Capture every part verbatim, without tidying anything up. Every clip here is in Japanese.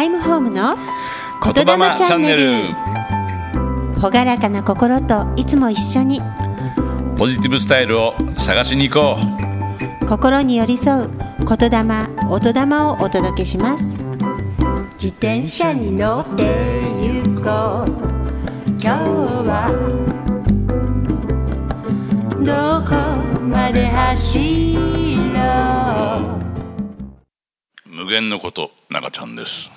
イムホームの言霊チャンネル。 朗らかな心といつも一緒にポジティブスタイルを探しに行こう。心に寄り添う言霊、音霊をお届けします。自転車に乗って行こう。今日はどこまで走ろう。 無限のこと、中ちゃんです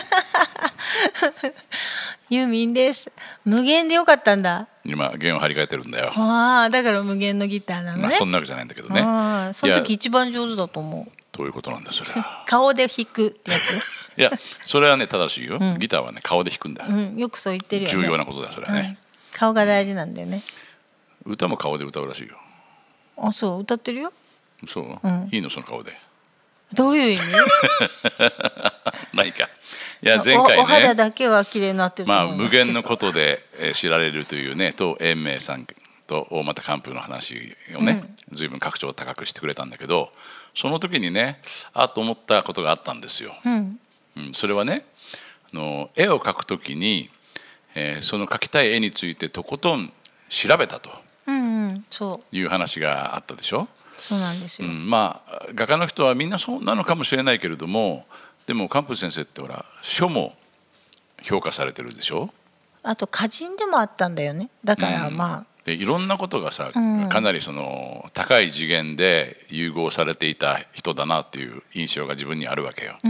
ユーミンです。無限でよかったんだ。 今弦を張り替えてるんだよ。 ああ、だから無限のギターなのね。 まあそんなわけじゃないんだけどね。 あ、その時一番上手だと思う。 どういうことなんだそれは顔で弾くってやついやそれはね正しいよ、うん、ギターはね顔で弾くんだよ、 うん、よくそう言ってるよね。 重要なことだよそれはね、 うん、顔が大事なんだよね。 歌も顔で歌うらしいよ。 あ、そう歌ってるよ。 そう、うん、いいのその顔で。 どういう意味まあいいか。いや前回ねお, お肌だけは綺麗になってると思いますけど、 まあ、無限のことで、えー、知られるというねと延明さんと大俣寛風の話をね、うん、随分格調を高くしてくれたんだけど、その時にねあと思ったことがあったんですよ、うんうん、それはねあの絵を描く時に、えー、その描きたい絵についてとことん調べたと、 うんうん、そういう話があったでしょ。 そうなんですよ、 うん、まあ画家の人はみんなそうなのかもしれないけれども、でも寛風先生ってほら書も評価されてるでしょ。 あと歌人でもあったんだよね。だからまあ、うん、 でいろんなことがさ、 うん、 かなりその高い次元で融合されていた人だなっていう印象が自分にあるわけよ、 うんうん、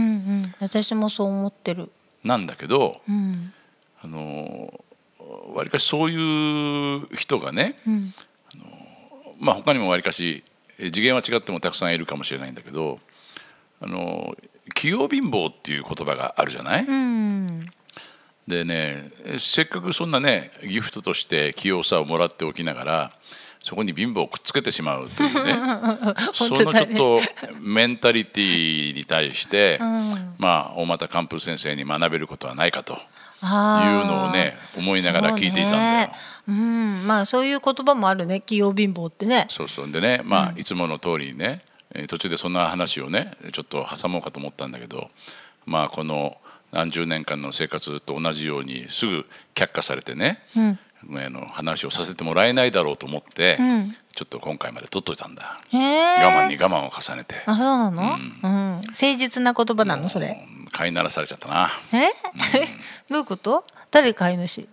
私もそう思ってる。 なんだけど、 うん、 あのわりかしそういう人がね、うん、あのまあ他にもわりかし次元は違ってもたくさんいるかもしれないんだけど、あの器用貧乏っていう言葉があるじゃない、うん、でねせっかくそんなねギフトとして器用さをもらっておきながらそこに貧乏をくっつけてしまうというねそのちょっとメンタリティに対して、うん、まあ大俣寛風先生に学べることはないかというのをね思いながら聞いていたんだよ。 うん、まあそういう言葉もあるね、器用貧乏ってね。 そうそうでね、まあ、うん、いつもの通りにね途中でそんな話をねちょっと挟もうかと思ったんだけど、まあこの何十年間の生活と同じようにすぐ却下されてね、うん、あの話をさせてもらえないだろうと思って、うん、ちょっと今回まで取っといたんだ。 へー、 我慢に我慢を重ねて。 あ、そうなの、うんうん、誠実な言葉なのそれ。 飼いならされちゃったな。 え、うん、どういうこと？誰飼い主？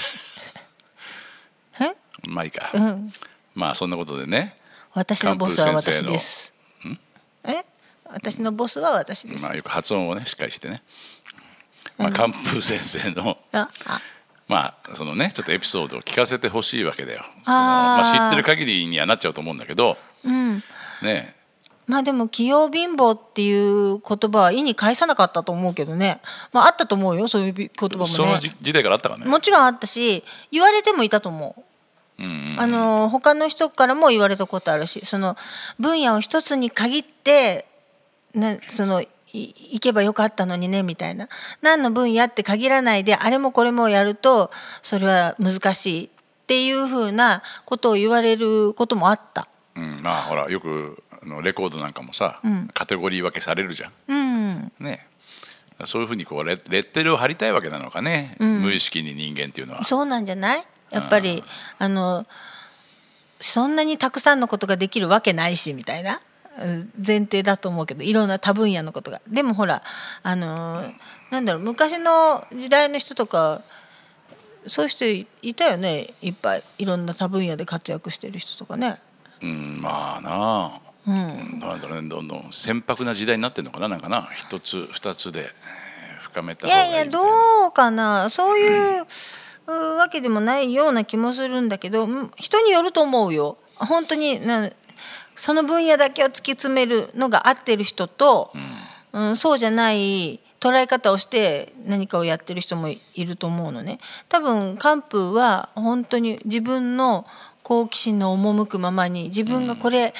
え、 まあいいか、 うん、 まあそんなことでね、 私のボスは私です。え、私のボスは私です。 まあよく発音をねしっかりしてね、まあ、寛風先生のああまあそのねちょっとエピソードを聞かせてほしいわけだよ。そのまあ、知ってる限りにはなっちゃうと思うんだけど、うん、ね。 まあでも器用貧乏っていう言葉は意に介さなかったと思うけどね。まああったと思うよ、そういう言葉もね。 その時代からあったかね。 もちろんあったし、言われてもいたと思う。うんうんうん、あの他の人からも言われたことあるし、その分野を一つに限ってね、そのい行けばよかったのにねみたいな、何の分野って限らないであれもこれもやるとそれは難しいっていうふうなことを言われることもあった、 うん、まあほらよくあのレコードなんかもさ、うん、カテゴリー分けされるじゃん、うんね、そういうふうにこう レ, レッテルを貼りたいわけなのかね、うん、無意識に人間っていうのは。 そうなんじゃない？やっぱりあのそんなにたくさんのことができるわけないしみたいな前提だと思うけど、いろんな多分野のことが。でもほらあのなんだろう、昔の時代の人とかそういう人いたよね、いっぱいいろんな多分野で活躍してる人とかね。 うん、まあなあ、うん、なんだろうね、どんどん船舶な時代になってるのかな、なんかな、一つ二つで深めた方がいいみたいな。 いやいやどうかな、そういう、うん、わけでもないような気もするんだけど、人によると思うよ。本当になその分野だけを突き詰めるのが合ってる人と、うんうん、そうじゃない捉え方をして何かをやってる人もいると思うのね。多分寛風は本当に自分の好奇心の赴くままに自分がこれ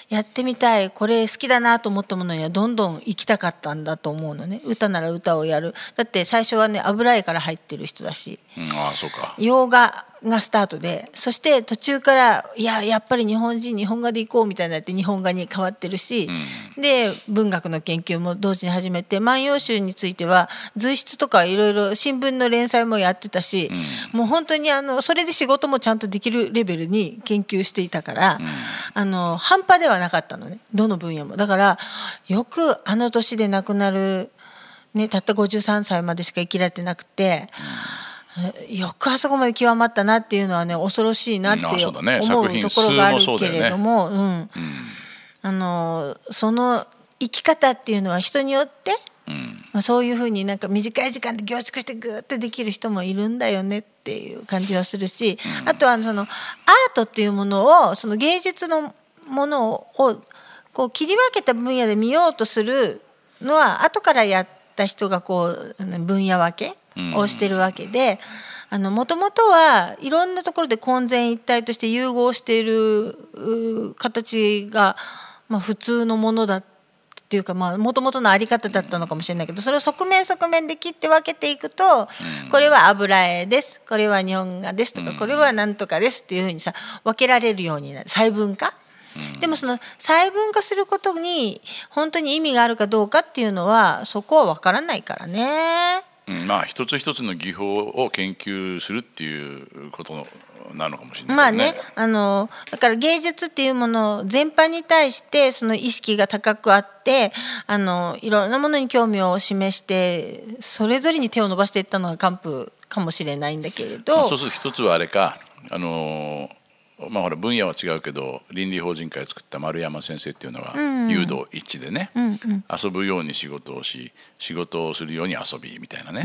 やってみたい、これ好きだなと思ったものにはどんどん行きたかったんだと思うのね。歌なら歌をやる。だって最初はね油絵から入ってる人だし、 うん、ああそうか。 洋画がスタートで、そして途中からいややっぱり日本人日本画で行こうみたいになって日本画に変わってるし、うん、で文学の研究も同時に始めて、万葉集については随筆とかいろいろ新聞の連載もやってたし、うん、もう本当にあのそれで仕事もちゃんとできるレベルに研究していたから、うん、あの半端ではなかったのね、どの分野も。だからよくあの年で亡くなる、ね、たったごじゅうさんさいまでしか生きられてなくて、うん、よくあそこまで極まったなっていうのはね恐ろしいなって思うところがあるけれども、うん、あのその生き方っていうのは人によって、うんまあ、そういうふうになんか短い時間で凝縮してグーってできる人もいるんだよねっていう感じはするし、うん、あとはそのアートっていうものをその芸術のものをこう切り分けた分野で見ようとするのは後からやった人がこう分野分けをしてるわけで、もともとはいろんなところで混然一体として融合している形が、まあ、普通のものだっていうか、もともとのあり方だったのかもしれないけど、それを側面側面で切って分けていくと、これは油絵です、これは日本画ですとか、これはなんとかですっていうふうにさ分けられるようになる、細分化。でもその細分化することに本当に意味があるかどうかっていうのはそこは分からないからね。 うん、まあ一つ一つの技法を研究するっていうことなのかもしれないね。 まあね、あのだから芸術っていうもの全般に対してその意識が高くあって、あのいろんなものに興味を示してそれぞれに手を伸ばしていったのがカンプかもしれないんだけれど、まあ、 そうすると一つはあれか、あのまあ、ほら分野は違うけど倫理法人会を作った丸山先生っていうのは誘導一致でね、うんうん、遊ぶように仕事をし仕事をするように遊びみたいなね、うん、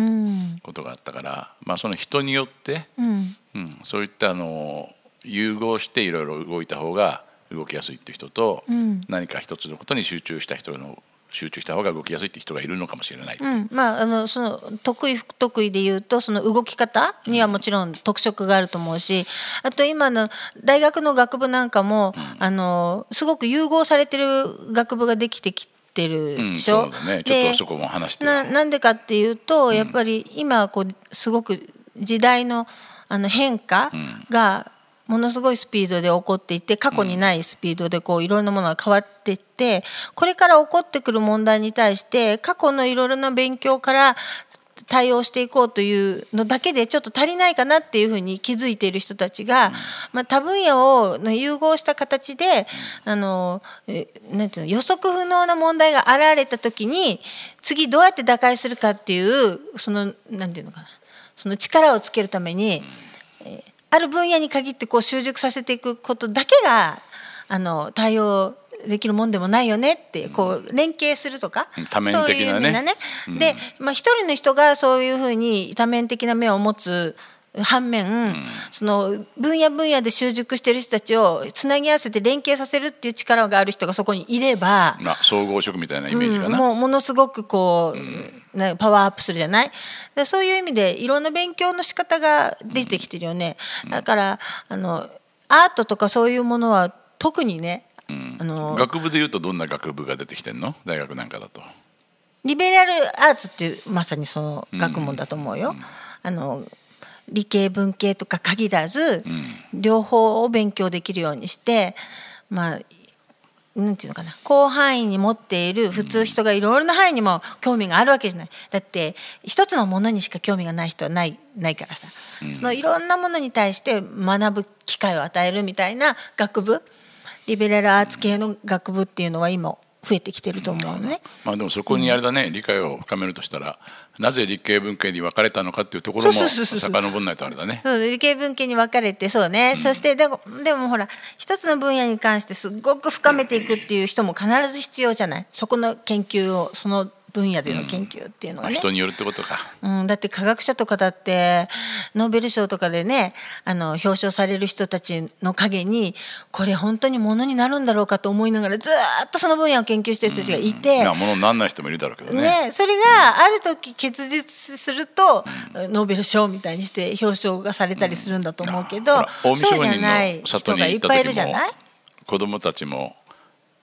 ことがあったから、まあ、その人によって、うんうん、そういったあの融合していろいろ動いた方が動きやすいっていう人と、うん、何か一つのことに集中した人の集中した方が動きやすいって人がいるのかもしれない、 うんまあ、あのその得意不得意でいうとその動き方にはもちろん特色があると思うし、あと今の大学の学部なんかも、うん、あのすごく融合されてる学部ができてきてるでしょ、 うん、そうだね、ちょっとそこも話してな, なんでかっていうと、やっぱり今こうすごく時代の、あの変化がものすごいスピードで起こっていて、過去にないスピードでこういろんなものが変わっていって、これから起こってくる問題に対して過去のいろいろな勉強から対応していこうというのだけでちょっと足りないかなっていうふうに気づいている人たちが、まあ、多分野を融合した形であのなんていうの、予測不能な問題が現れた時に次どうやって打開するかっていうそのなんていうのかな、その力をつけるために、えーある分野に限ってこう習熟させていくことだけがあの対応できるもんでもないよねって、こう連携するとか多面的なね、そういう意味なね、 うん、で、まあ、一人の人がそういうふうに多面的な目を持つ反面、うん、その分野分野で習熟している人たちをつなぎ合わせて連携させるっていう力がある人がそこにいれば、 まあ、総合職みたいなイメージかな、 うん、もうものすごくこう、うんパワーアップするじゃない。でそういう意味でいろんな勉強の仕方が出てきてるよね、うん、だからあのアートとかそういうものは特にね、 うん、あの学部でいうとどんな学部が出てきてんの？大学なんかだとリベラルアーツっていうまさにその学問だと思うよ、うん、あの理系文系とか限らず、うん、両方を勉強できるようにして、まあなんていうのかな、広範囲に持っている普通人がいろいろな範囲にも興味があるわけじゃない。だって一つのものにしか興味がない人はないないからさ、うん、そのいろんなものに対して学ぶ機会を与えるみたいな学部、リベラルアーツ系の学部っていうのは今増えてきてると思うのね、 まあ、でもそこにあれだね、うん、理解を深めるとしたらなぜ理系文系に分かれたのかっていうところも遡んないとあれだね。 そう理系文系に分かれてそうね、うん、そしてでも、でもほら一つの分野に関してすごく深めていくっていう人も必ず必要じゃない。そこの研究をその分野での研究っていうのはね、 うん、人によるってことか、 うん、だって科学者とかだってノーベル賞とかでねあの表彰される人たちの陰にこれ本当にものになるんだろうかと思いながらずっとその分野を研究してる人たちがいて、うん、 いやものにならない人もいるだろうけど ね, ねそれがある時結実すると、うん、ノーベル賞みたいにして表彰がされたりするんだと思うけど、うん、 そうじゃない人がいっぱいいるじゃない。子どもたちも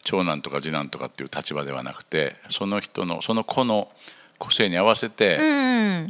長男とか次男とかっていう立場ではなくて、その人のその子の個性に合わせて、うん、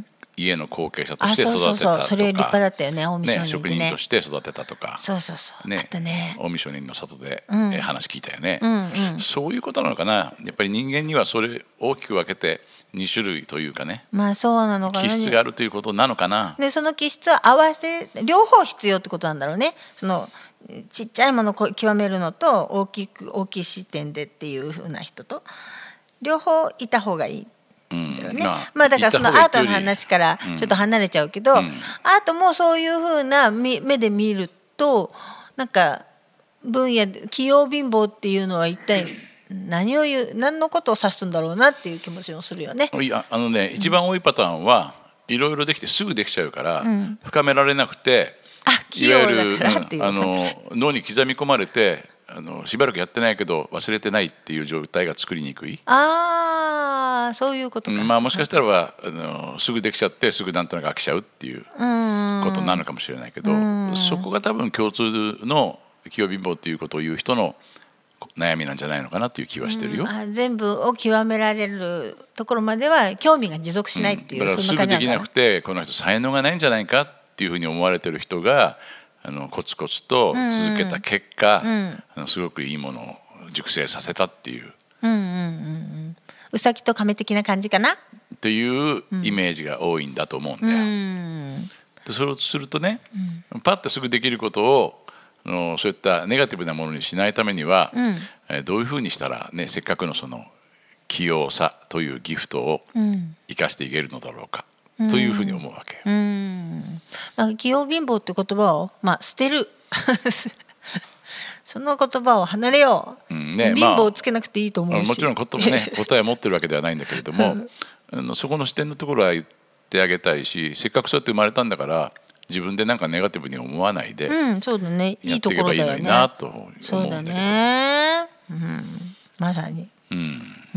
家の後継者として育てたとか、そうそうそう、 それ立派だったよね、近江商人ね、 職人として育てたとか、 そうそうそう、 ね、 あったね、 近江商人の里で、 うん、 え話聞いたよね、 うんうん、 そういうことなのかな。やっぱり人間にはそれ大きく分けてに種類というかね、 まあそうなのかな、 気質があるということなのかな。 でその気質を合わせ両方必要ってことなんだろうね。そのちっちゃいものを極めるのと大きく大きい視点でっていう風な人と両方いた方がいい。うんだよね、まあ、まあだからそのアートの話からちょっと離れちゃうけど、うんうん、アートもそういう風な目で見るとなんか分野で器用貧乏っていうのは一体何を言う何のことを指すんだろうなっていう気持ちもするよね。 いやあのね、一番多いパターンはいろいろできてすぐできちゃうから、うん、深められなくて、 あ器用だからっていう、 うん、あの脳に刻み込まれてあのしばらくやってないけど忘れてないっていう状態が作りにくい。 ああそういうことか、 まあ、もしかしたらばあのすぐできちゃってすぐなんとなく飽きちゃうっていうことなのかもしれないけど、そこが多分共通の器用貧乏っていうことを言う人の悩みなんじゃないのかなという気はしてるよ、 うん、あ全部を極められるところまでは興味が持続しないっていう、うん、 だからすぐできなくてこの人才能がないんじゃないかっていうふうに思われてる人があのコツコツと続けた結果、うんうん、あのすごくいいものを熟成させたっていう、 うんうんうん、うさぎと亀的な感じかなっていうイメージが多いんだと思うんだよ、うん、でそれをするとね、うん、パッとすぐできることをあのそういったネガティブなものにしないためには、うんえー、どういうふうにしたら、ね、せっかくのその器用さというギフトを生かしていけるのだろうか、うん、というふうに思うわけ、 うんうんまあ、器用貧乏って言葉を、まあ、捨てるその言葉を離れよう、うんね、貧乏をつけなくていいと思うし、 まあ、もちろんことも、ね、答えを持ってるわけではないんだけれどもあのそこの視点のところは言ってあげたいし、せっかくそうやって生まれたんだから自分でなんかネガティブに思わないでやっていけばいいのになと思うんだけど、 そうだね、うん、まさに、うんうん、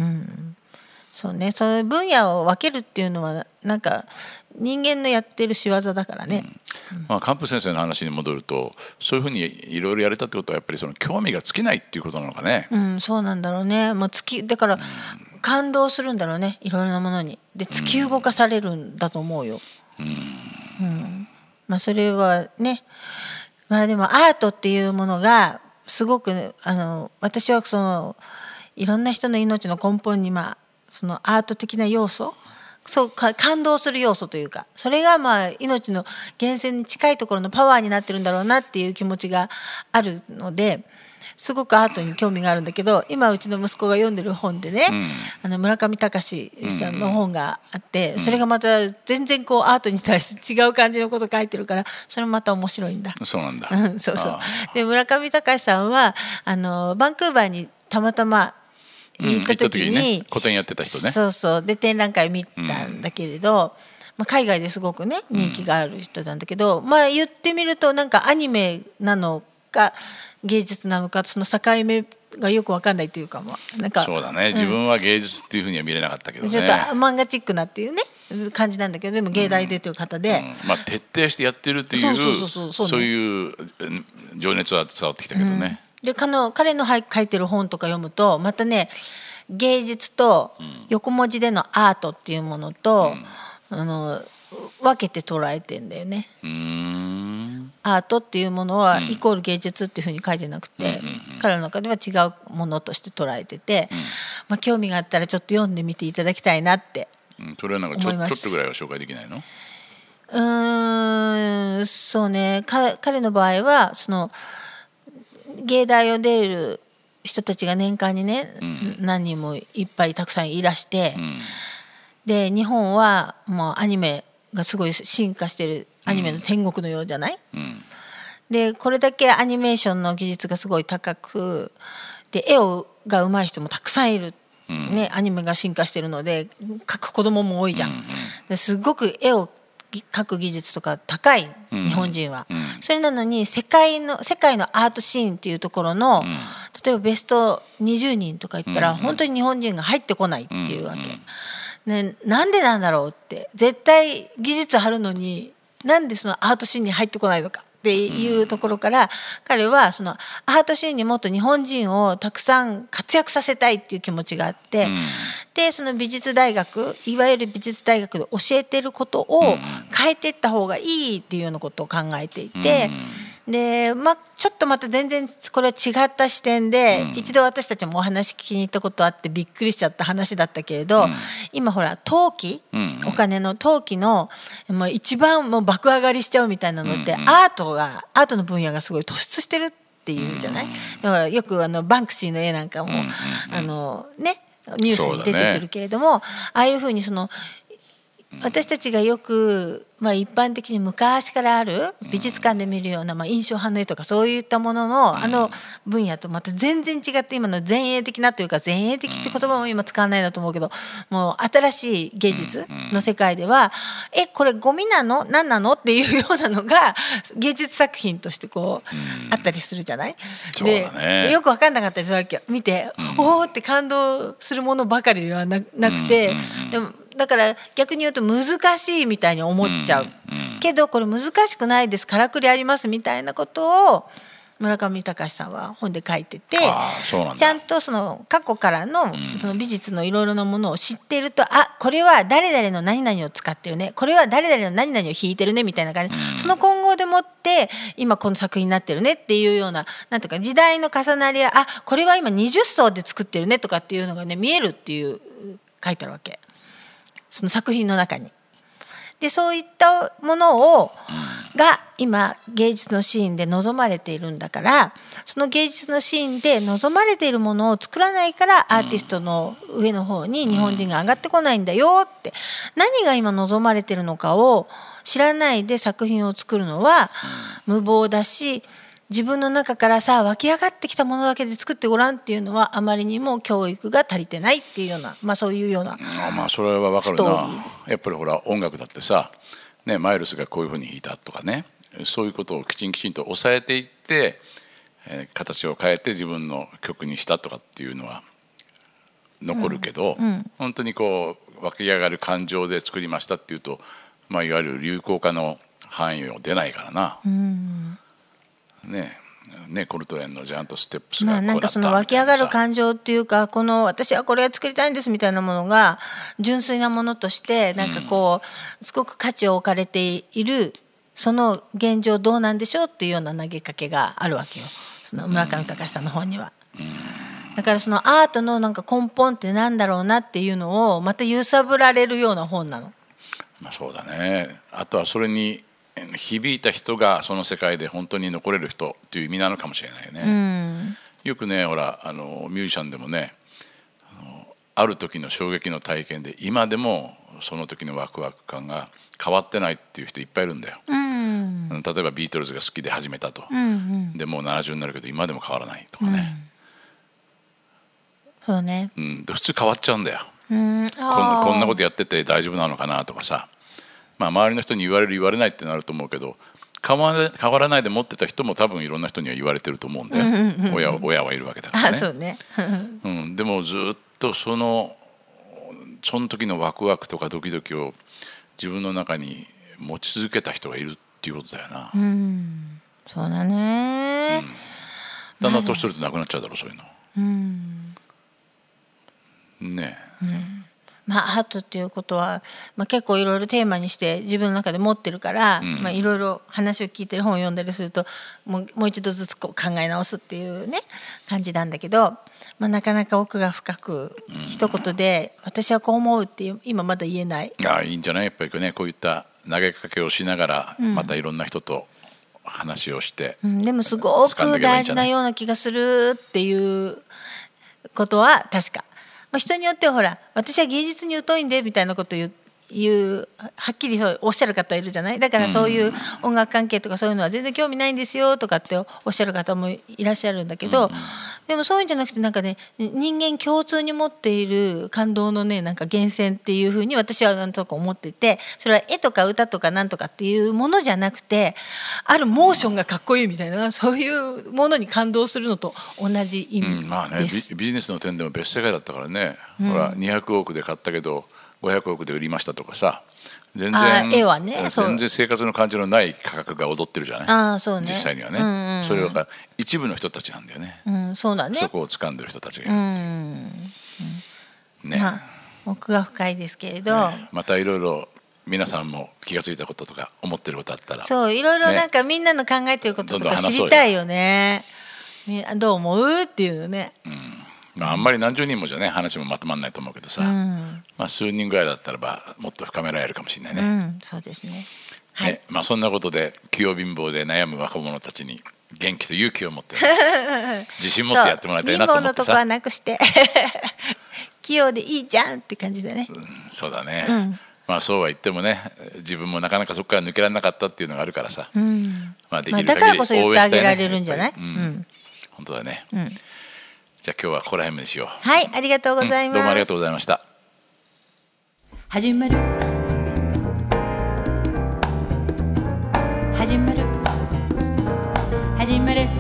そうね、そういう分野を分けるっていうのはなんか人間のやってる仕業だからね、 うんまあ、カンプ先生の話に戻るとそういうふうにいろいろやれたってことはやっぱりその興味が尽きないっていうことなのかね、 うん、そうなんだろうね。もう突きだから、うん、感動するんだろうね、いろいろなものにで突き動かされるんだと思うよ、うんうんまあ、それはね、まあでもアートっていうものがすごく、ね、あの私はそのいろんな人の命の根本に、まあ、そのアート的な要素、そうか感動する要素というか、それがまあ命の源泉に近いところのパワーになってるんだろうなっていう気持ちがあるので、すごくアートに興味があるんだけど、今うちの息子が読んでる本でね、うん、あの村上隆さんの本があって、うん、それがまた全然こうアートに対して違う感じのこと書いてるから、それもまた面白いんだ。 そうなんだ。 そうそう。で村上隆さんはあのバンクーバーにたまたま行った時に、うん、 ね、個展やってた人ね。 そうそうで展覧会見たんだけれど、うんまあ、海外ですごくね人気がある人なんだけど、うん、まあ言ってみるとなんかアニメなのか芸術なのかその境目がよく分かんないというか、まあ、なんかそうだね、うん、自分は芸術っていうふうには見れなかったけどね、 ちょっと漫画チックなっていうね感じなんだけど、でも芸大出てる方で、 うんうんまあ、徹底してやってるっていうそういう情熱は伝わってきたけどね、 うん、で彼の書いてる本とか読むとまたね芸術と横文字でのアートっていうものと、うん、あの分けて捉えてんだよね。うーんアートっていうものはイコール芸術っていうふうに書いてなくて、うん、彼の中では違うものとして捉えてて、うんまあ、興味があったらちょっと読んでみていただきたいなって思います。 それはなんかちょ、ちょっとぐらいは紹介できないの？ うーんそうね、彼の場合はその芸大を出る人たちが年間にね、うん、何人もいっぱいたくさんいらして、うん、で日本はもうアニメがすごい進化してるアニメの天国のようじゃない、うん、でこれだけアニメーションの技術がすごい高くで絵をが上手い人もたくさんいる、うんね、アニメが進化してるので描く子供も多いじゃん、うんうん、ですごく絵を描く技術とか高い日本人は、うんうん、それなのに世界の世界のアートシーンっていうところの、うん、例えばベストにじゅうにんとか言ったら、うんうん、本当に日本人が入ってこないっていうわけ、うんうんね、なんでなんだろうって絶対技術あるのになんでそのアートシーンに入ってこないのかっていうところから、彼はそのアートシーンにもっと日本人をたくさん活躍させたいっていう気持ちがあって、うん、でその美術大学、いわゆる美術大学で教えてることを変えていった方がいいっていうようなことを考えていて、うん、でまあ、ちょっとまた全然これは違った視点で、うん、一度私たちもお話聞きに行ったことあってびっくりしちゃった話だったけれど、うん、今ほら投機、うん、お金の投機のもう一番もう爆上がりしちゃうみたいなのって、うん、アートがアートの分野がすごい突出してるっていうじゃない、うん、だからよくあのバンクシーの絵なんかも、うん、あのねニュースに出てくるけれども、ね、ああいうふうにその私たちがよく、まあ、一般的に昔からある美術館で見るような、まあ、印象派の絵とかそういったもののあの分野とまた全然違って、今の前衛的なというか、前衛的って言葉も今使わないんだと思うけど、もう新しい芸術の世界ではえこれゴミなの何なのっていうようなのが芸術作品としてこうあったりするじゃない。で、ね、よく分かんなかったりするわけよ。見ておーって感動するものばかりでは な, なくて、でもだから逆に言うと難しいみたいに思っちゃう、うんうん、けどこれ難しくないです、からくりありますみたいなことを村上隆さんは本で書いてて、ちゃんとその過去からのその美術のいろいろなものを知っていると、あこれは誰々の何々を使ってるね、これは誰々の何々を弾いてるねみたいな感じ、うん、その混合でもって今この作品になってるねっていうような、なんとか時代の重なりや、あこれは今にじゅっ層で作ってるねとかっていうのがね見えるっていう書いてあるわけ、その作品の中に。でそういったものをが今芸術のシーンで望まれているんだから、その芸術のシーンで望まれているものを作らないからアーティストの上の方に日本人が上がってこないんだよって、何が今望まれているのかを知らないで作品を作るのは無謀だし、自分の中からさ湧き上がってきたものだけで作ってごらんっていうのはあまりにも教育が足りてないっていうような、まあそういうようなストーリー。 まあそれはわかるな。やっぱりほら音楽だってさ、ね、マイルスがこういうふうに弾いたとかね、そういうことをきちんきちんと抑えていって、えー、形を変えて自分の曲にしたとかっていうのは残るけど、うんうん、本当にこう湧き上がる感情で作りましたっていうと、まあ、いわゆる流行歌の範囲を出ないからな、うんねね、コルトレーンのジャイアントステップスがこうだったみたいなさ、まあ、なんかその湧き上がる感情っていうか、この私はこれが作りたいんですみたいなものが純粋なものとしてなんかこうすごく価値を置かれている、その現状どうなんでしょうっていうような投げかけがあるわけよ、その村上隆さんの本には。だからそのアートのなんか根本ってなんだろうなっていうのをまた揺さぶられるような本なの。 まあ、そうだね。あとはそれに響いた人がその世界で本当に残れる人っていう意味なのかもしれないよね、うん、よくねほらあのミュージシャンでもね、あのある時の衝撃の体験で今でもその時のワクワク感が変わってないっていう人いっぱいいるんだよ、うん、例えばビートルズが好きで始めたと、うんうん、でもうななじゅうになるけど今でも変わらないとかね、 うん、そうね、 うん、普通変わっちゃうんだよ、うん、こん、こんなことやってて大丈夫なのかなとかさ、まあ、周りの人に言われる言われないってなると思うけど、変わら、変わらないで持ってた人も多分いろんな人には言われてると思うんだよ、うんうんうん、親, 親はいるわけだからね。あ、そうねうん、でもずっとそのその時のワクワクとかドキドキを自分の中に持ち続けた人がいるっていうことだよな、 うん、そうだね、うん、 だんだん年取るとなくなっちゃうだろうそういうの、うん、ねえ、うんまあ、アートっていうことは、まあ、結構いろいろテーマにして自分の中で持ってるから、うんまあ、いろいろ話を聞いてる本を読んだりするともう、もう一度ずつこう考え直すっていうね感じなんだけど、まあ、なかなか奥が深く一言で、うん、私はこう思うっていう今まだ言えない。 ああいいんじゃない、やっぱりねこういった投げかけをしながらまたいろんな人と話をして、 うんうん、でもすごく大事なような気がするっていうことは確か。まあ、人によってはほら私は芸術に疎いんでみたいなことを言う言うはっきりおっしゃる方いるじゃない。だからそういう音楽関係とかそういうのは全然興味ないんですよとかっておっしゃる方もいらっしゃるんだけど、うん、でもそういうんじゃなくてなんかね人間共通に持っている感動のねなんか源泉っていうふうに私はなんとなく思ってて、それは絵とか歌とかなんとかっていうものじゃなくてあるモーションがかっこいいみたいなそういうものに感動するのと同じ意味です、うんまあね、 ビ, ビジネスの点でも別世界だったからね、うん、ほらにひゃくおくで買ったけどごひゃくおくで売りましたとかさ、 全然絵はね全然生活の感じのない価格が踊ってるじゃない。 あそう、ね、 実際にはね、 うんうんうん、 それは一部の人たちなんだよね、 うん、そうだね、 そこを掴んでる人たちがいる、うんうんね、 まあ、奥が深いですけれど、 ね、またいろいろ皆さんも気がついたこととか思ってることあったら、 そういろいろなんかみんなの考えてることとか知りたいよね。どう思うっていうのね、 うんまあ、あんまり何十人もじゃね話もまとまらないと思うけどさ、うんまあ、数人ぐらいだったらばもっと深められるかもしれないね、うん、 そうですね、はいねまあ、そんなことで器用貧乏で悩む若者たちに元気と勇気を持って自信持ってやってもらいたいなと思ってさ、貧乏のとこはなくして器用でいいじゃんって感じだね、 うん、そうだね、 うんまあ、そうは言ってもね自分もなかなかそこから抜けられなかったっていうのがあるからさ、 うんまあ、できるまあ、だからこそ言ってあげられるんじゃない、 うんうん、本当だね、 うん、 じゃあ今日はここら辺にしよう。 はい、ありがとうございます、 うん、どうもありがとうございました。 始まる始まる始まる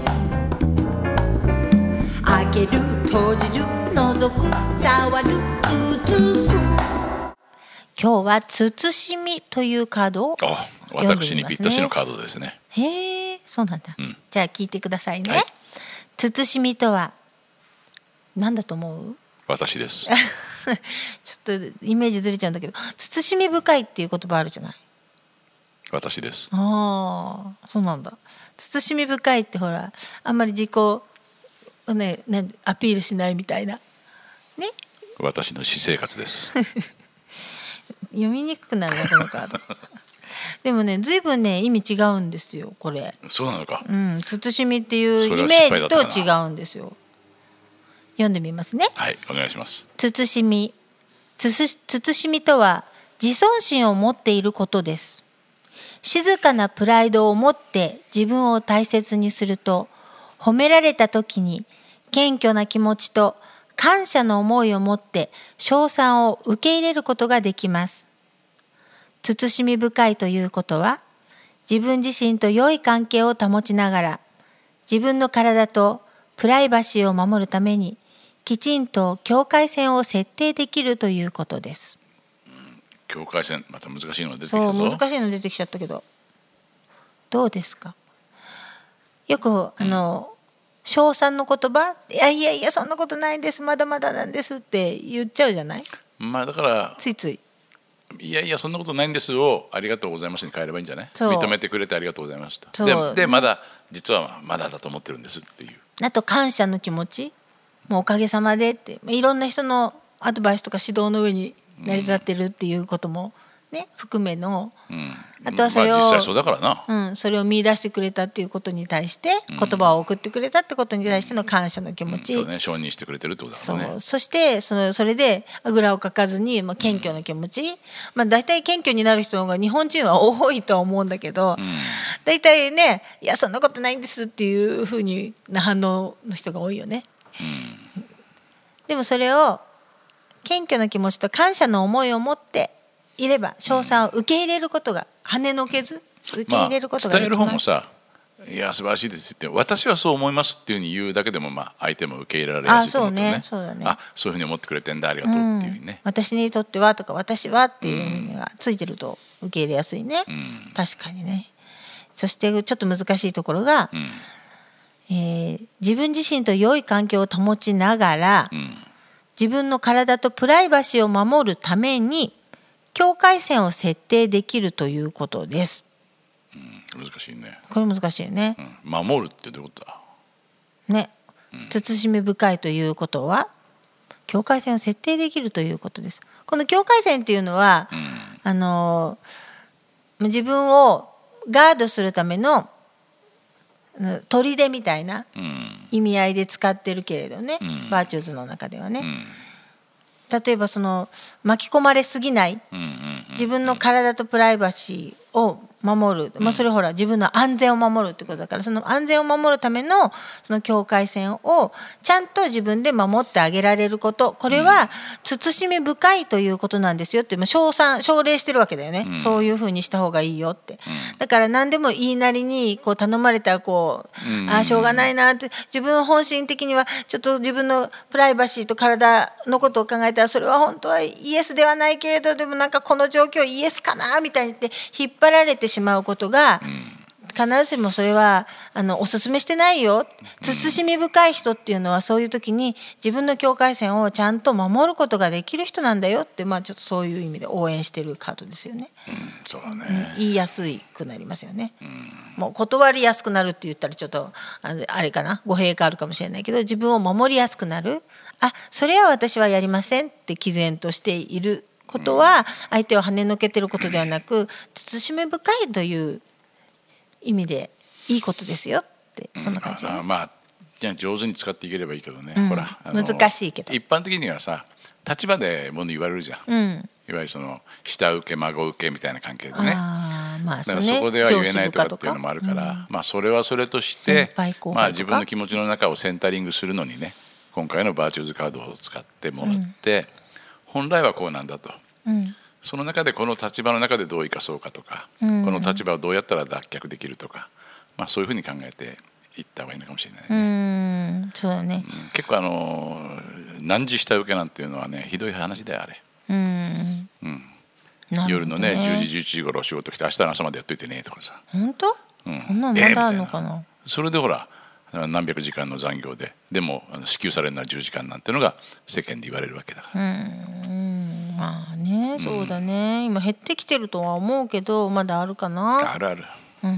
開ける閉じる覗く触るつつく。今日は慎みというカードをあ私にぴったしのカードですね。 へえ、そうなんだ、うん、じゃあ聞いてくださいね、はい、慎みとは何だと思う？ 私ですちょっとイメージずれちゃうんだけど、慎み深いっていう言葉あるじゃない。 私です。 ああ、そうなんだ。慎み深いってほらあんまり自己ね、ねアピールしないみたいなね。 私の私生活です読みにくくなるなこのカードでもね、ずいぶんね意味違うんですよこれ。 そうなのか。 うん、慎みっていうイメージと違うんですよ。読んでみますね。 はい、お願いします。 慎み、慎みとは自尊心を持っていることです。静かなプライドを持って自分を大切にすると、褒められた時に謙虚な気持ちと感謝の思いを持って称賛を受け入れることができます。慎み深いということは、自分自身と良い関係を保ちながら、自分の体とプライバシーを守るために、きちんと境界線を設定できるということです。 うん、境界線、また難しいの出てきたぞ。 そう、難しいの出てきちゃったけど、どうですか？よくあの、うん、称賛の言葉、いやいやいやそんなことないんです、まだまだなんですって言っちゃうじゃない？ まあだからついついいやいやそんなことないんですをありがとうございますに変えればいいんじゃない？認めてくれてありがとうございました。で, でまだ実はまだだと思ってるんですっていう。 あと感謝の気持ち、もうおかげさまでっていろんな人のアドバイスとか指導の上に成り立ってるっていうこともね、含めの、うん、あとはそれを、 まあ、実際そうだからな、 うん、それを見出してくれたっていうことに対して、うん、言葉を送ってくれたってことに対しての感謝の気持ち、 うん、そうね、承認してくれてるってことだからね。 そう、そしてそのそれであぐらをかかずに、まあ、謙虚な気持ち、うん、まあ、大体謙虚になる人が日本人は多いとは思うんだけど、うん、大体ね、いやそんなことないんですっていうふうにな反応の人が多いよね、うん、でもそれを謙虚な気持ちと感謝の思いを持っていれば、称賛を受け入れることが、跳ねのけず受け入れることができます。 まあ、伝える方もさ、いや素晴らしいですって私はそう思いますっていうふうに言うだけでも、まあ、相手も受け入れられやすいと思うけどね。あ、そうね、そうだね。あ、そういうふうに思ってくれてんだ、ありがとうっていうふうにね、うん、私にとってはとか私はっていうのがついてると受け入れやすいね、うん、確かにね。そしてちょっと難しいところが、うん、えー、自分自身と良い関係を保ちながら、うん、自分の体とプライバシーを守るために境界線を設定できるということです、 うん、難しいね。 これ難しいね、 うん、守るってどういうことだね、うん、慎み深いということは境界線を設定できるということです。この境界線っていうのは、うん、あの自分をガードするための砦みたいな意味合いで使ってるけれどね、うん、バーチューズの中ではね、うん、例えばその巻き込まれすぎない、自分の体とプライバシーを守る、まあ、それほら自分の安全を守るってことだから、その安全を守るためのその境界線をちゃんと自分で守ってあげられること、これは慎み深いということなんですよって称賛奨励してるわけだよね、うん、そういうふうにした方がいいよって、うん、だから何でも言いなりにこう頼まれたらこう、うん、ああしょうがないなって、自分本心的にはちょっと自分のプライバシーと体のことを考えたらそれは本当はイエスではないけれど、でもなんかこの状況イエスかなみたいに言って引っ張られてしまうことが、必ずしもそれはあのおすすめしてないよ。慎み深い人っていうのはそういう時に自分の境界線をちゃんと守ることができる人なんだよって、まあ、ちょっとそういう意味で応援してるカードですよね、 うん、そうだね、 うん、言いやすくなりますよね、うん、もう断りやすくなるって言ったらちょっとあれ、あれかな、語弊があるかもしれないけど、自分を守りやすくなる、あ、それは私はやりませんって毅然としていることは相手を跳ねのけてることではなく、慎み深いという意味でいいことですよって、そんな感じ、ね、 うん、まあ上手に使っていければいいけどね、 うん、 ほら難しいけど一般的にはさ立場でもの言われるじゃん、うん、いわゆるその下請け孫請けみたいな関係でね、 あ、まあ、 だからそこでは言えないとかっていうのもあるから、うん、まあそれはそれとしてまあ自分の気持ちの中をセンタリングするのにね、今回のバーチューズカードを使ってもらって、うん、本来はこうなんだと、うん、その中でこの立場の中でどう生かそうかとか、うん、この立場をどうやったら脱却できるとか、まあ、そういうふうに考えていった方がいいのかもしれないね。 うん、そうだね、 うん、結構あの何時下請けなんていうのはねひどい話だよあれ、うんうん、夜のねじゅうじじゅういちじ頃仕事来て明日の朝までやっといてねとかさ、 本当、うん、こんなのまだあるのかな、えー、 それでほら何百時間の残業ででも支給されるのはじゅうじかんなんていうのが世間で言われるわけだから、うん、 まあね、そうだね、うん、今減ってきてるとは思うけどまだあるかな。 あるある、うんうん、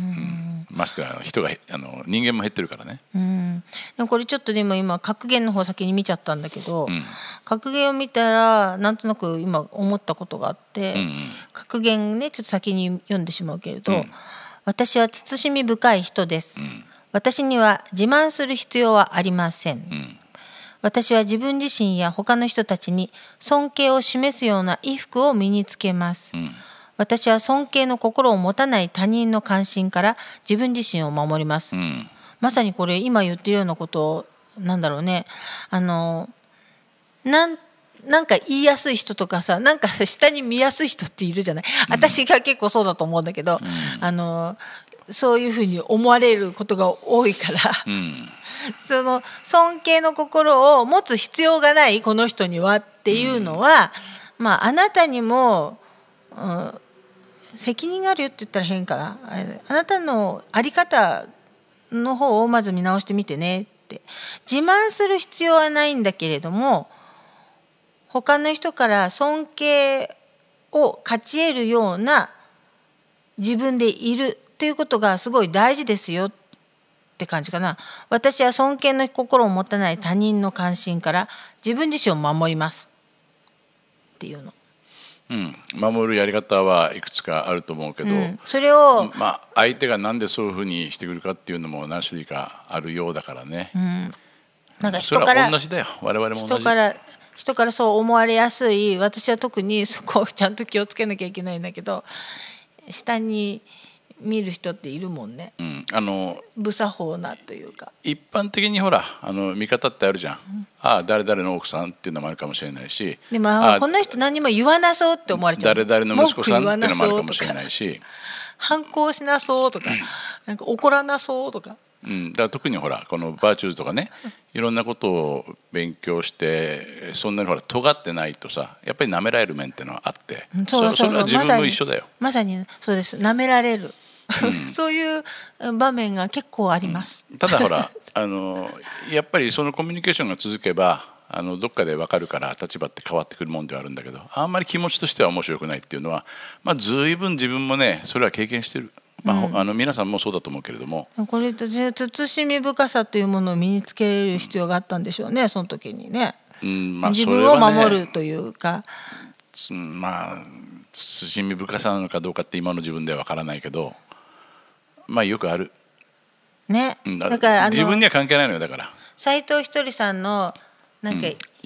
ましては人があの人間も減ってるからね、 うん、でもこれちょっとでも今格言の方先に見ちゃったんだけど、うん、格言を見たらなんとなく今思ったことがあって、うんうん、格言ねちょっと先に読んでしまうけれど、うん、私は慎み深い人です、うん、私には自慢する必要はありません、うん、私は自分自身や他の人たちに尊敬を示すような衣服を身につけます、うん、私は尊敬の心を持たない他人の関心から自分自身を守ります、うん、まさにこれ今言ってるようなことをなんだろうね、あのなんなんか言いやすい人とかさ、なんか下に見やすい人っているじゃない、うん、私が結構そうだと思うんだけど、うん、あのそういうふうに思われることが多いから、うん、その尊敬の心を持つ必要がないこの人にはっていうのは、うん、まああなたにも、うん、責任があるよって言ったら変かな、あれ、あなたの在り方の方をまず見直してみてねって。自慢する必要はないんだけれども他の人から尊敬を勝ち得るような自分でいるということがすごい大事ですよって感じかな。私は尊敬の心を持たない他人の関心から自分自身を守りますっていうの、 うん、守るやり方はいくつかあると思うけど、うん、 それを、 まあ、相手がなんでそういうふうにしてくるかっていうのも何種類かあるようだからね、うん、 なんか人からそれは同じだよ、我々も同じ。 人から人からそう思われやすい、私は特にそこをちゃんと気をつけなきゃいけないんだけど、下に見る人っているもんね、うん、あの無作法なというか、 一般的にほらあの見方ってあるじゃん、うん、ああ誰々の奥さんっていうのもあるかもしれないし、 でもああこの人何も言わなそうって思われちゃう、 誰々の息子さんっていうのもあるかもしれないし、 反抗しなそうとか、うん、なんか怒らなそうとか、 うん、だから特にほらこのバーチューズとかね、いろんなことを勉強してそんなにほら尖ってないとさ、やっぱり舐められる面っていうのはあって、そうそうそう、それは自分も一緒だよ、 まさに、まさにそうです、舐められるうん、そういう場面が結構あります、 うん、ただほらあのやっぱりそのコミュニケーションが続けばあのどっかで分かるから立場って変わってくるもんではあるんだけど、あんまり気持ちとしては面白くないっていうのは、まあ、随分自分もねそれは経験してる、まあうん、あの皆さんもそうだと思うけれども、 これ慎み深さというものを身につける必要があったんでしょうね、その時にね、うんまあ、自分を守るというか、 それはね、まあ慎み深さなのかどうかって今の自分では分からないけど、まあよくあるね、うん、だからあの自分には関係ないのよ。だから斉藤ひとりさんのなんか、うん、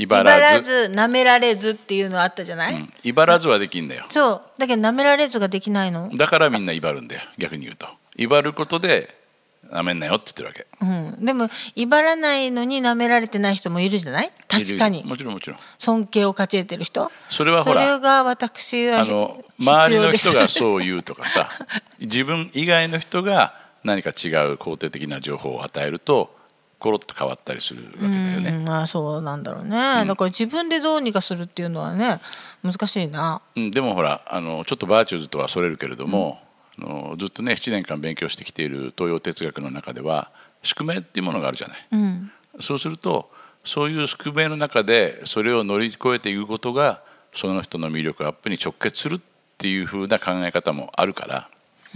威張らず、 威張らず舐められずっていうのあったじゃない、うん、 威張らずはできんだよ。 そうだけど舐められずができないの。 だからみんな威張るんだよ。逆に言うと威張ることで舐めんなよって言ってるわけ、 うん、でも威張らないのに舐められてない人もいるじゃない。確かにもちろんもちろん尊敬を勝ち得てる人。 それはほら、 それが私はあの周りの人がそう言うとかさ自分以外の人が何か違う肯定的な情報を与えるとコロッと変わったりするわけだよね。 うん、まあそうなんだろうね、うん、だから自分でどうにかするっていうのはね難しいな、 うん、でもほらあのちょっとバーチューズとはそれるけれども、うん、あのずっとねななねんかん勉強してきている東洋哲学の中では宿命っていうものがあるじゃない、うん、そうするとそういう宿命の中でそれを乗り越えていくことがその人の魅力アップに直結するっていう風な考え方もあるから、うん、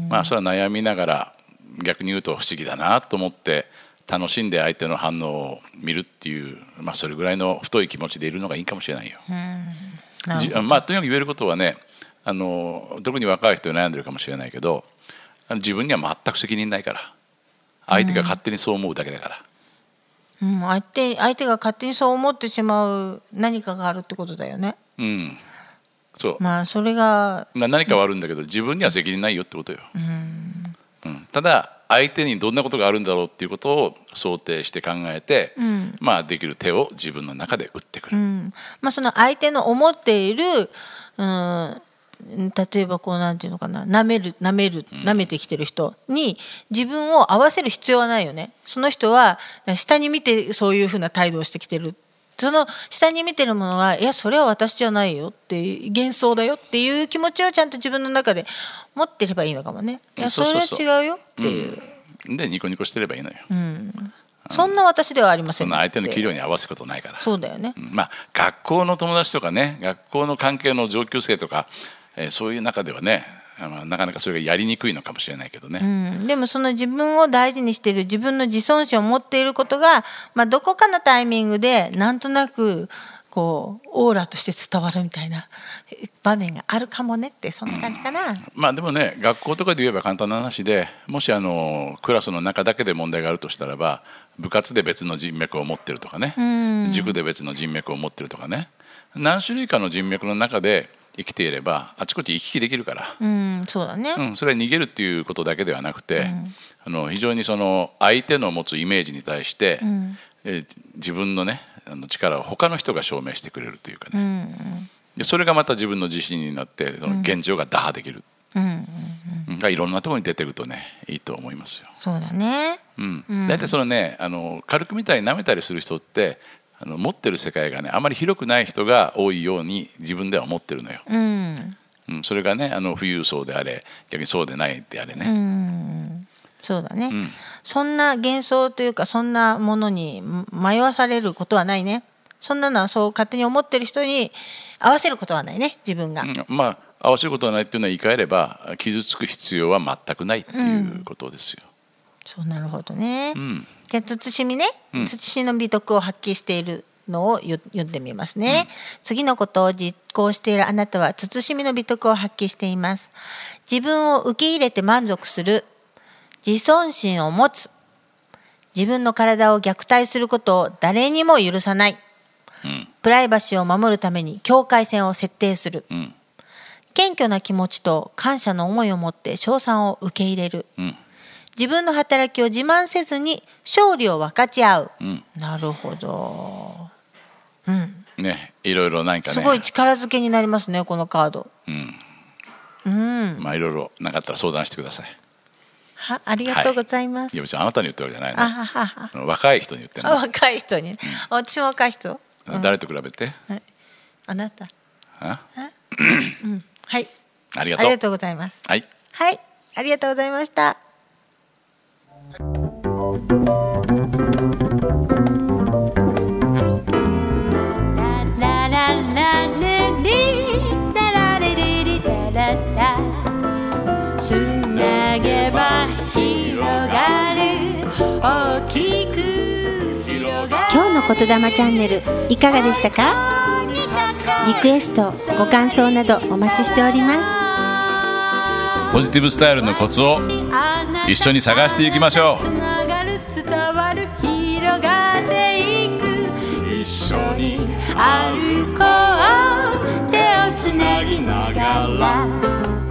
まあそれは悩みながら逆に言うと不思議だなと思って楽しんで相手の反応を見るっていう、まあ、それぐらいの太い気持ちでいるのがいいかもしれないよ。うん、まあ、とにかく言えることはねあの特に若い人悩んでるかもしれないけど自分には全く責任ないから相手が勝手にそう思うだけだから、 うんうん、相手、相手が勝手にそう思ってしまう何かがあるってことだよね。うん、 そうまあそれが何かはあるんだけど自分には責任ないよってことよ。うんうん、ただ相手にどんなことがあるんだろうっていうことを想定して考えて、うん、まあできる手を自分の中で打ってくる、うんまあ、その相手の思っている、うん、例えばこうなんていうのかな舐める舐める舐めてきてる人に自分を合わせる必要はないよね。その人は下に見てそういうふうな態度をしてきてる。その下に見てるものがいやそれは私じゃないよって幻想だよっていう気持ちをちゃんと自分の中で持ってればいいのかもね。いやそれは違うよっていう、 うん、でニコニコしてればいいのよ、うん、 そんな私ではありません。 そんな相手の器量に合わせることないから。 そうだよね、 うん、まあ学校の友達とかね学校の関係の上級生とか、えー、そういう中ではねまあ、なかなかそれがやりにくいのかもしれないけどね、うん、 でもその自分を大事にしている自分の自尊心を持っていることが、まあ、どこかのタイミングでなんとなくこうオーラとして伝わるみたいな場面があるかもねってそんな感じかな、うん、 まあでもね学校とかで言えば簡単な話でもしあのクラスの中だけで問題があるとしたらば部活で別の人脈を持ってるとかね、うん、塾で別の人脈を持ってるとかね何種類かの人脈の中で生きていればあちこち行き来できるから、 うん、そうだね、 うん、それは逃げるっていうことだけではなくて、うん、あの非常にその相手の持つイメージに対して、うんえ自分のねあの力を他の人が証明してくれるというかね、うんうん、でそれがまた自分の自信になってその現状が打破できる、うんうんうん、がいろんなところに出てくるとねいいと思いますよ。 そうだね、 うんうん、だいたいそのねあの軽く見たり舐めたりする人ってあの持ってる世界がねあまり広くない人が多いように自分では思ってるのよ、うんうん、それがねあの富裕層であれ逆にそうでないであれね、うん、 そうだね、うん、そんな幻想というかそんなものに迷わされることはないね。そんなのはそう勝手に思ってる人に合わせることはないね自分が、うん、 まあ合わせることはないっていうのは言い換えれば傷つく必要は全くないっていうことですよ、 うん、そうなるほどね、うん、じゃあ慎みね、うん、慎の美徳を発揮しているのを読んでみますね、うん、次のことを実行しているあなたは慎みの美徳を発揮しています。自分を受け入れて満足する、自尊心を持つ、自分の体を虐待することを誰にも許さない、うん、プライバシーを守るために境界線を設定する、うん、謙虚な気持ちと感謝の思いを持って称賛を受け入れる、うん、自分の働きを自慢せずに勝利を分かち合う、うん、なるほど、 うんね、いろいろ何かねすごい力づけになりますねこのカード、 うんうん、まあいろいろなかったら相談してください。 はありがとうございます、 はい、いや別にあなたに言ってるわけじゃないの。あははは若い人に言ってるの。 若い人に、うん、私も若い人、 うん、誰と比べて、 はい、あなたあうん、はいありがとうありがとうございます。 はい、 はい、ありがとうございました。つなげば広がる大きく広がる。今日のことだまチャンネルいかがでしたか？リクエストご感想などお待ちしております。 ポジティブスタイルのコツを一緒に探していきましょう。つながる伝わる広がっていく一緒にがら